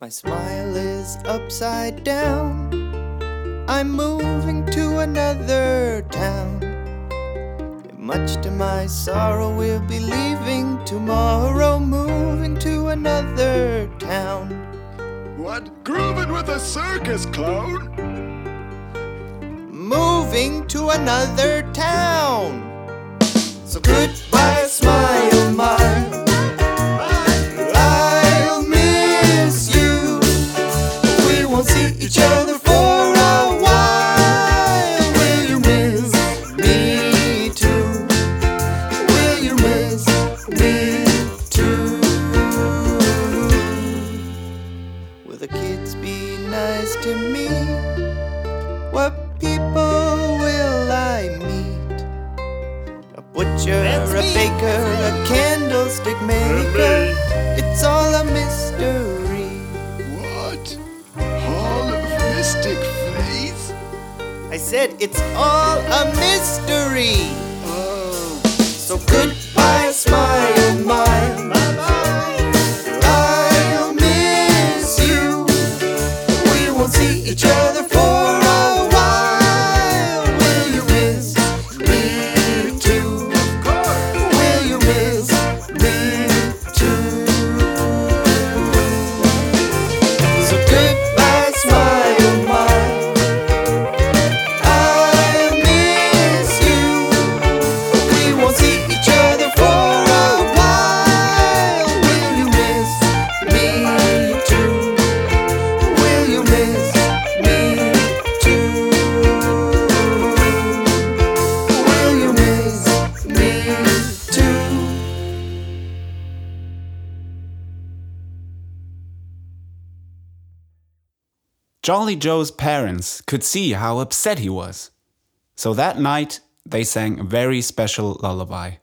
My smile is upside down. I'm moving to another town. Much to my sorrow, we'll be leaving tomorrow, moving to another town. What? Grooving with a circus clown? Moving to another town. So goodbye, smile, mine. I'll miss you. We won't see each other for a while. Will you miss me too? Will you miss me too? Will the kids be nice to me? What people will I meet? A butcher, a baker, a candlestick maker. It's all a mystery. What? Hall of Mystic Face? I said it's all a mystery. Oh. So goodbye, smile, mine. I'll miss you. We won't see each other for a while. Will you miss me too? Will you miss me too? So goodbye, smile, mine. I'll miss you. We won't see each other for a while. Will you miss me too? Will you miss me too? Will you miss me too? Jolly Joe's parents could see how upset he was. So that night, they sang a very special lullaby.